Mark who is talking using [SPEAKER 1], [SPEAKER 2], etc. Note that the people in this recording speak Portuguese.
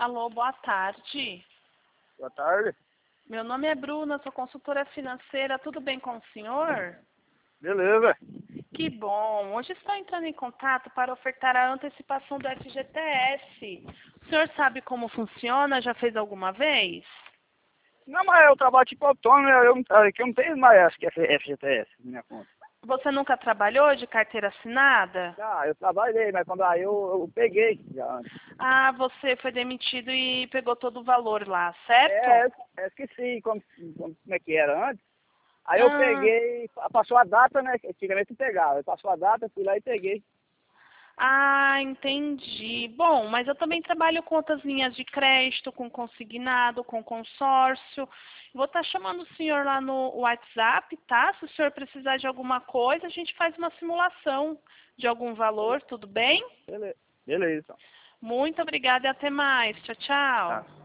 [SPEAKER 1] Alô, boa tarde.
[SPEAKER 2] Boa tarde.
[SPEAKER 1] Meu nome é Bruna, sou consultora financeira. Tudo bem com o senhor?
[SPEAKER 2] Beleza.
[SPEAKER 1] Que bom. Hoje estou entrando em contato para ofertar a antecipação do FGTS. O senhor sabe como funciona? Já fez alguma vez?
[SPEAKER 2] Não, mas eu trabalho tipo autônomo, aqui eu não tenho mais essa que é FGTS, minha conta.
[SPEAKER 1] Você nunca trabalhou de carteira assinada?
[SPEAKER 2] Ah, eu trabalhei, mas quando aí eu peguei já antes.
[SPEAKER 1] Ah, você foi demitido e pegou todo o valor lá, certo?
[SPEAKER 2] Eu esqueci como é que era antes. Aí eu
[SPEAKER 1] Ah,
[SPEAKER 2] peguei, passou a data, né? Antigamente eu pegava. Passou a data, fui lá e peguei.
[SPEAKER 1] entendi. Bom, mas eu também trabalho com outras linhas de crédito, com consignado, com consórcio. Vou estar chamando o senhor lá no WhatsApp, tá? Se o senhor precisar de alguma coisa, a gente faz uma simulação de algum valor, tudo bem?
[SPEAKER 2] Beleza. Beleza, então.
[SPEAKER 1] Muito obrigada e até mais. Tchau,
[SPEAKER 2] Tá.
[SPEAKER 1] tchau.